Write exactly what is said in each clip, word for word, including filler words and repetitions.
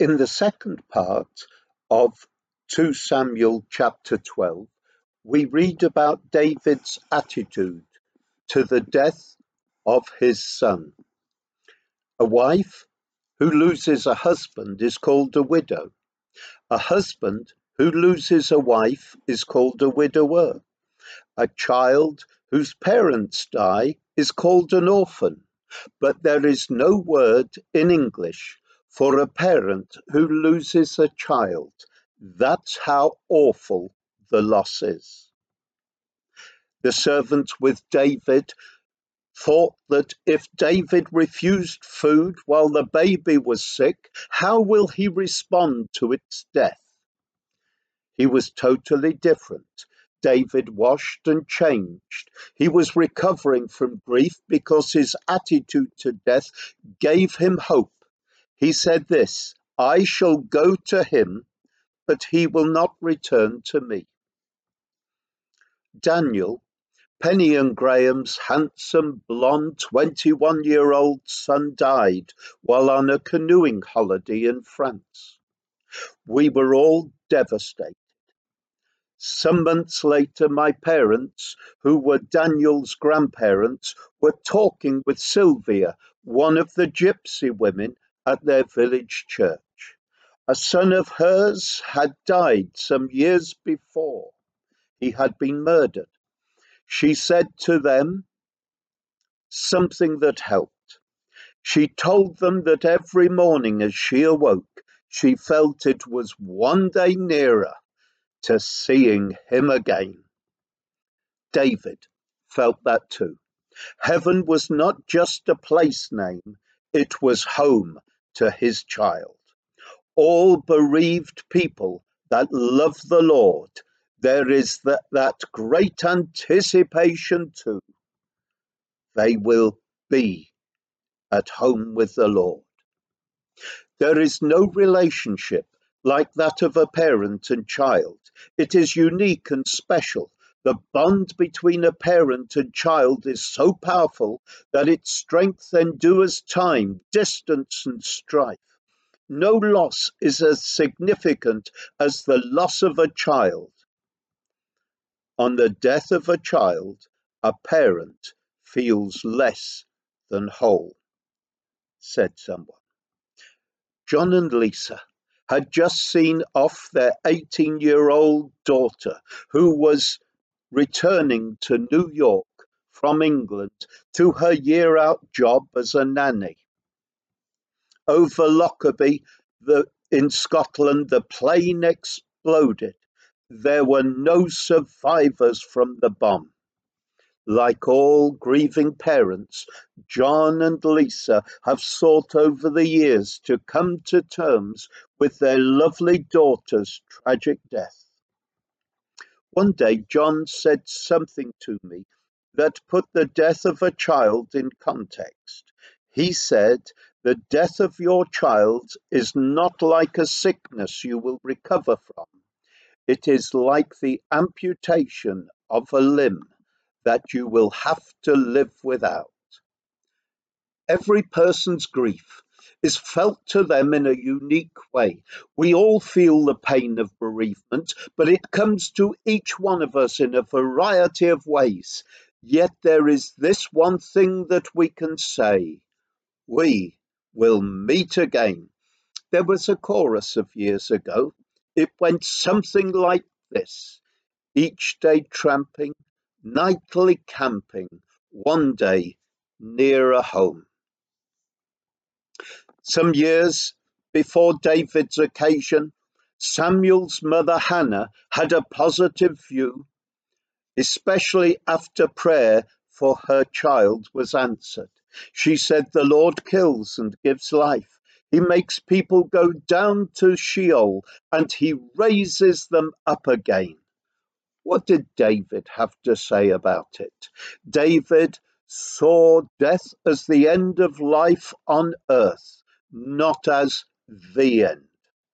In the second part of Second Samuel chapter twelve, we read about David's attitude to the death of his son. A wife who loses a husband is called a widow. A husband who loses a wife is called a widower. A child whose parents die is called an orphan. But there is no word in English for a parent who loses a child. That's how awful the loss is. The servants with David thought that if David refused food while the baby was sick, how will he respond to its death? He was totally different. David washed and changed. He was recovering from grief because his attitude to death gave him hope. He said this, "I shall go to him, but he will not return to me." Daniel, Penny and Graham's handsome, blonde, twenty-one-year-old son died while on a canoeing holiday in France. We were all devastated. Some months later, my parents, who were Daniel's grandparents, were talking with Sylvia, one of the gypsy women at their village church. A son of hers had died some years before. He had been murdered. She said to them something that helped. She told them that every morning as she awoke, she felt it was one day nearer to seeing him again. David felt that too. Heaven was not just a place name, it was home to his child. All bereaved people that love the Lord, there is that, that great anticipation too. They will be at home with the Lord. There is no relationship like that of a parent and child. It is unique and special. The bond between a parent and child is so powerful that its strength endures time, distance, and strife. No loss is as significant as the loss of a child. On the death of a child, a parent feels less than whole, said someone. John and Lisa had just seen off their eighteen-year-old daughter, who was returning to New York from England to her year-out job as a nanny. Over Lockerbie the, in Scotland, the plane exploded. There were no survivors from the bomb. Like all grieving parents, John and Lisa have sought over the years to come to terms with their lovely daughter's tragic death. One day, John said something to me that put the death of a child in context. He said, "The death of your child is not like a sickness you will recover from. It is like the amputation of a limb that you will have to live without." Every person's grief is felt to them in a unique way. We all feel the pain of bereavement, but it comes to each one of us in a variety of ways. Yet there is this one thing that we can say: we will meet again. There was a chorus of years ago. It went something like this: each day tramping, nightly camping, one day nearer home. Some years before David's occasion, Samuel's mother Hannah had a positive view, especially after prayer for her child was answered. She said, "The Lord kills and gives life. He makes people go down to Sheol and he raises them up again." What did David have to say about it? David saw death as the end of life on earth, not as the end.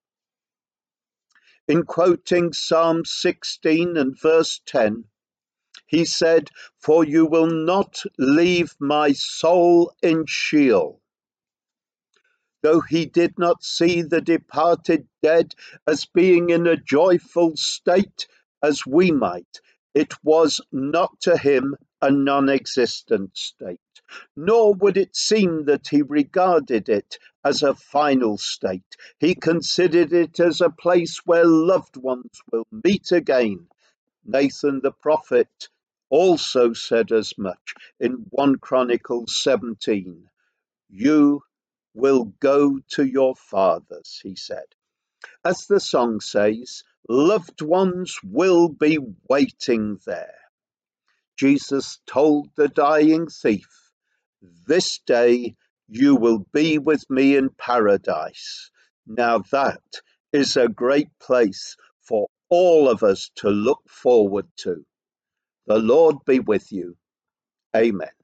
In quoting Psalm sixteen and verse ten, he said, "For you will not leave my soul in Sheol." though he did not see the departed dead as being in a joyful state as we might, it was not to him a non-existent state, nor would it seem that he regarded it as a final state. He considered it as a place where loved ones will meet again. Nathan the prophet also said as much in First Chronicles seventeen. You will go to your fathers, he said. As the song says, loved ones will be waiting there. Jesus told the dying thief, this day you will be with me in paradise. Now that is a great place for all of us to look forward to. The Lord be with you. Amen.